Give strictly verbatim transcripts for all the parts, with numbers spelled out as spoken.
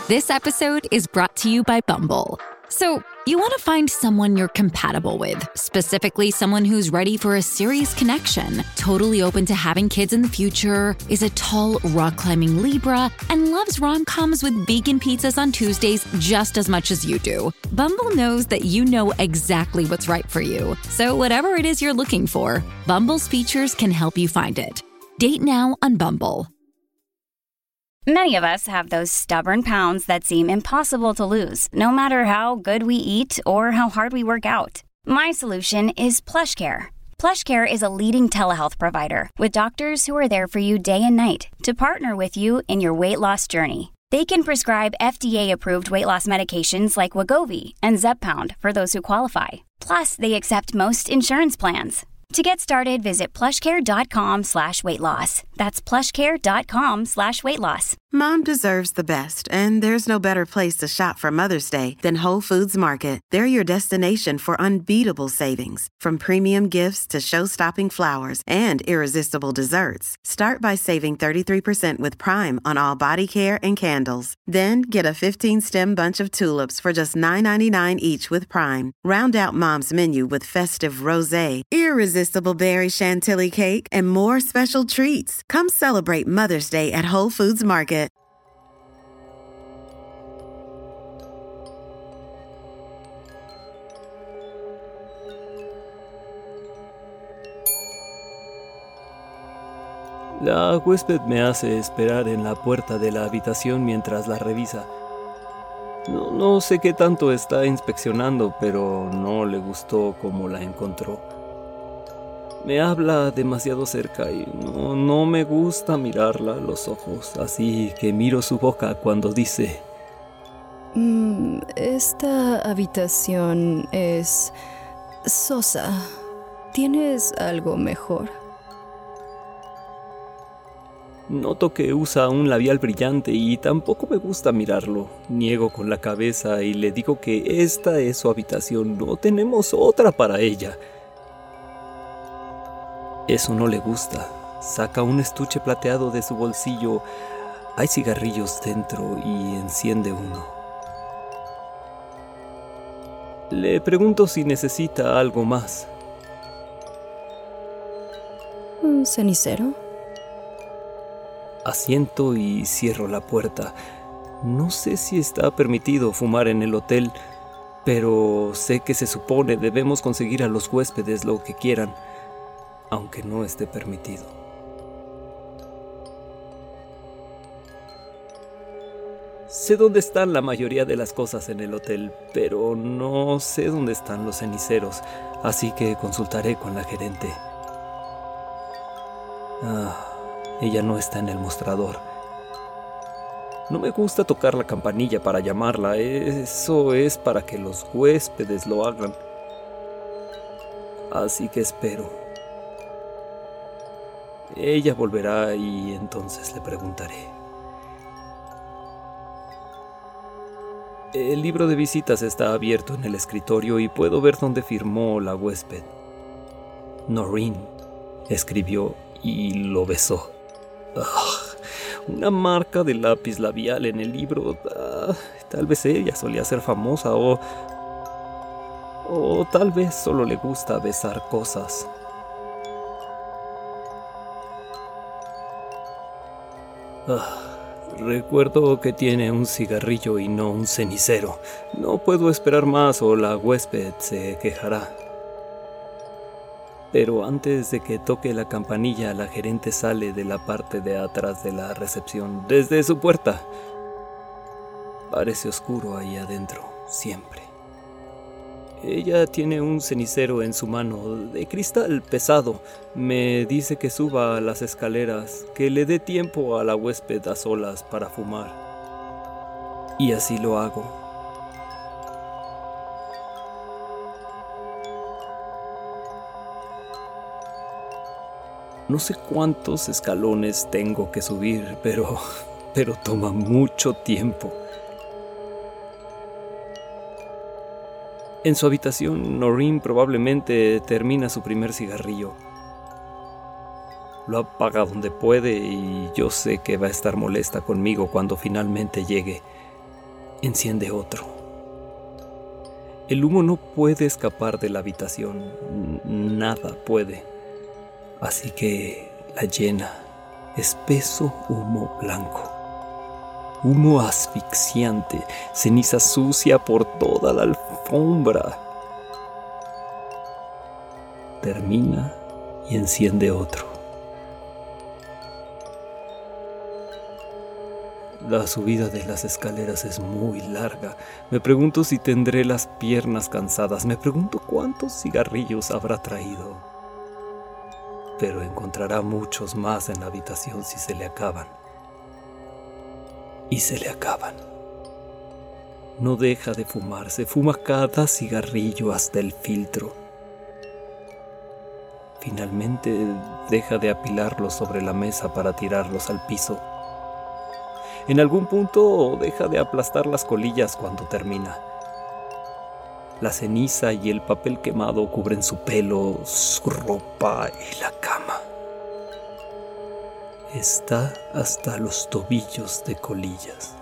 This episode is brought to you by Bumble. So, you want to find someone you're compatible with, specifically someone who's ready for a serious connection, totally open to having kids in the future, is a tall, rock-climbing Libra, and loves rom-coms with vegan pizzas on Tuesdays just as much as you do. Bumble knows that you know exactly what's right for you. So whatever it is you're looking for, Bumble's features can help you find it. Date now on Bumble. Many of us have those stubborn pounds that seem impossible to lose, no matter how good we eat or how hard we work out. My solution is PlushCare. PlushCare is a leading telehealth provider with doctors who are there for you day and night to partner with you in your weight loss journey. They can prescribe F D A-approved weight loss medications like Wegovy and Zepbound for those who qualify. Plus, they accept most insurance plans. To get started, visit plushcare.com slash weight loss. That's plushcare.com slash weight loss. Mom deserves the best, and there's no better place to shop for Mother's Day than Whole Foods Market. They're your destination for unbeatable savings, from premium gifts to show-stopping flowers and irresistible desserts. Start by saving thirty-three percent with Prime on all body care and candles. Then get a fifteen-stem bunch of tulips for just nine ninety-nine each with Prime. Round out Mom's menu with festive rosé, irresistible berry chantilly cake, and more special treats. Come celebrate Mother's Day at Whole Foods Market. La huésped me hace esperar en la puerta de la habitación mientras la revisa. No, no sé qué tanto está inspeccionando, pero no le gustó cómo la encontró. Me habla demasiado cerca y no, no me gusta mirarla a los ojos, así que miro su boca cuando dice: Mm, esta habitación es sosa. ¿Tienes algo mejor? Noto que usa un labial brillante y tampoco me gusta mirarlo. Niego con la cabeza y le digo que esta es su habitación, no tenemos otra para ella. Eso no le gusta. Saca un estuche plateado de su bolsillo. Hay cigarrillos dentro y enciende uno. Le pregunto si necesita algo más. ¿Un cenicero? Asiento y cierro la puerta. No sé si está permitido fumar en el hotel, pero sé que se supone debemos conseguir a los huéspedes lo que quieran, aunque no esté permitido. Sé dónde están la mayoría de las cosas en el hotel, pero no sé dónde están los ceniceros, así que consultaré con la gerente. Ah... Ella no está en el mostrador. No me gusta tocar la campanilla para llamarla. Eso es para que los huéspedes lo hagan. Así que espero. Ella volverá y entonces le preguntaré. El libro de visitas está abierto en el escritorio y puedo ver dónde firmó la huésped. Noreen, escribió y lo besó. Oh, una marca de lápiz labial en el libro. Ah, tal vez ella solía ser famosa o... O tal vez solo le gusta besar cosas. Ah, recuerdo que tiene un cigarrillo y no un cenicero. No puedo esperar más o la huésped se quejará. Pero antes de que toque la campanilla, la gerente sale de la parte de atrás de la recepción, desde su puerta. Parece oscuro ahí adentro, siempre. Ella tiene un cenicero en su mano, de cristal pesado. Me dice que suba a las escaleras, que le dé tiempo a la huésped a solas para fumar. Y así lo hago. No sé cuántos escalones tengo que subir, pero, pero toma mucho tiempo. En su habitación, Noreen probablemente termina su primer cigarrillo. Lo apaga donde puede y yo sé que va a estar molesta conmigo cuando finalmente llegue. enciende otro. El humo no puede escapar de la habitación, nada puede. Así que la llena, espeso humo blanco. Humo asfixiante, ceniza sucia por toda la alfombra. Termina y enciende otro. La subida de las escaleras es muy larga. Me pregunto si tendré las piernas cansadas. Me pregunto cuántos cigarrillos habrá traído. Pero encontrará muchos más en la habitación si se le acaban. Y se le acaban. No deja de fumar, se fuma cada cigarrillo hasta el filtro. Finalmente deja de apilarlos sobre la mesa para tirarlos al piso. En algún punto deja de aplastar las colillas cuando termina. La ceniza y el papel quemado cubren su pelo, su ropa y la cama. Está hasta los tobillos de colillas.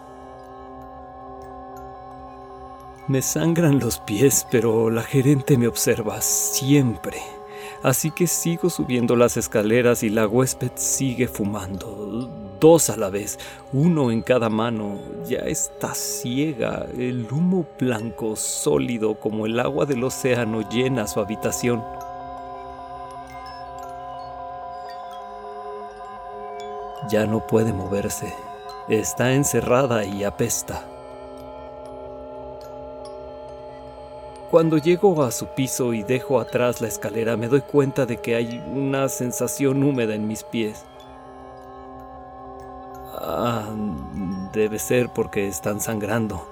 Me sangran los pies, pero la gerente me observa siempre. Así que sigo subiendo las escaleras y la huésped sigue fumando. Dos a la vez, uno en cada mano. Ya está ciega. El humo blanco, sólido como el agua del océano, llena su habitación. Ya no puede moverse. Está encerrada y apesta. Cuando llego a su piso y dejo atrás la escalera, me doy cuenta de que hay una sensación húmeda en mis pies. Ah, debe ser porque están sangrando.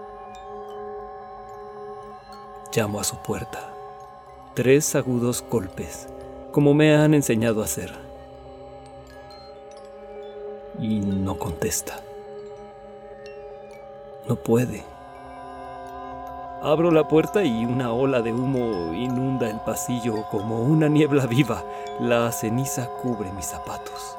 Llamo a su puerta. Tres agudos golpes, como me han enseñado a hacer. Y no contesta. No puede. Abro la puerta y una ola de humo inunda el pasillo como una niebla viva. La ceniza cubre mis zapatos.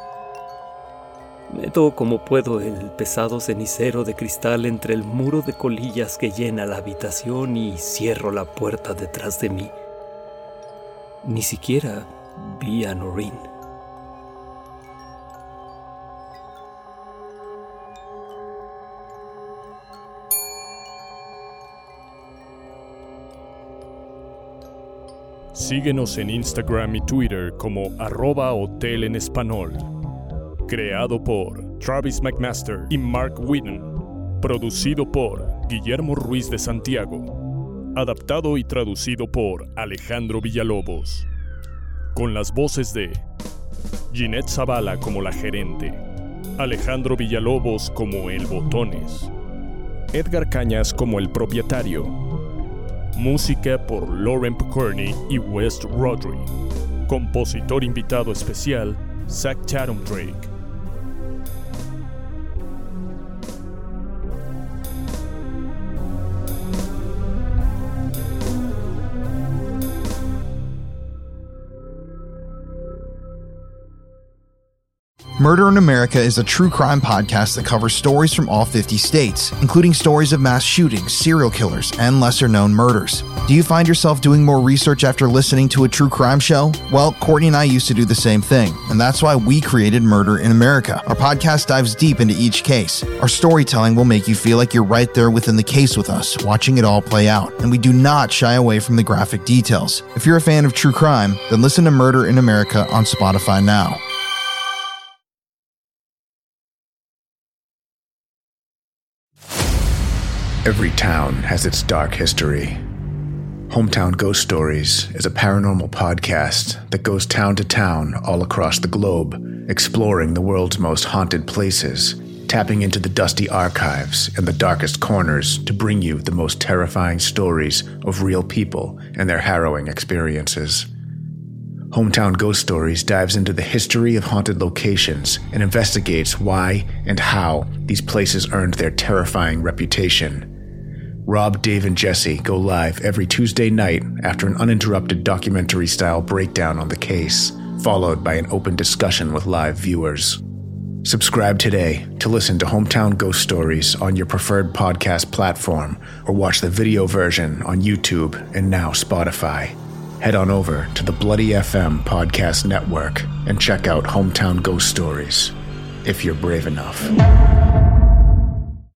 Meto como puedo el pesado cenicero de cristal entre el muro de colillas que llena la habitación y cierro la puerta detrás de mí. Ni siquiera vi a Noreen. Síguenos en Instagram y Twitter como arroba hotel en español. Creado por Travis McMaster y Mark Whitten. Producido por Guillermo Ruiz de Santiago. Adaptado y traducido por Alejandro Villalobos. Con las voces de Ginette Zavala como la gerente, Alejandro Villalobos como el Botones, Edgar Cañas como el propietario. Música por Lauren Picorni y Wes Rodri. Compositor invitado especial, Zach Chatham Drake. Murder in America is a true crime podcast that covers stories from all fifty states, including stories of mass shootings, serial killers, and lesser-known murders. Do you find yourself doing more research after listening to a true crime show? Well, Courtney and I used to do the same thing, and that's why we created Murder in America. Our podcast dives deep into each case. Our storytelling will make you feel like you're right there within the case with us, watching it all play out, and we do not shy away from the graphic details. If you're a fan of true crime, then listen to Murder in America on Spotify now. Every town has its dark history. Hometown Ghost Stories is a paranormal podcast that goes town to town all across the globe, exploring the world's most haunted places, tapping into the dusty archives and the darkest corners to bring you the most terrifying stories of real people and their harrowing experiences. Hometown Ghost Stories dives into the history of haunted locations and investigates why and how these places earned their terrifying reputation. Rob, Dave, and Jesse go live every Tuesday night after an uninterrupted documentary-style breakdown on the case, followed by an open discussion with live viewers. Subscribe today to listen to Hometown Ghost Stories on your preferred podcast platform or watch the video version on YouTube and now Spotify. Head on over to the Bloody F M Podcast Network and check out Hometown Ghost Stories, if you're brave enough.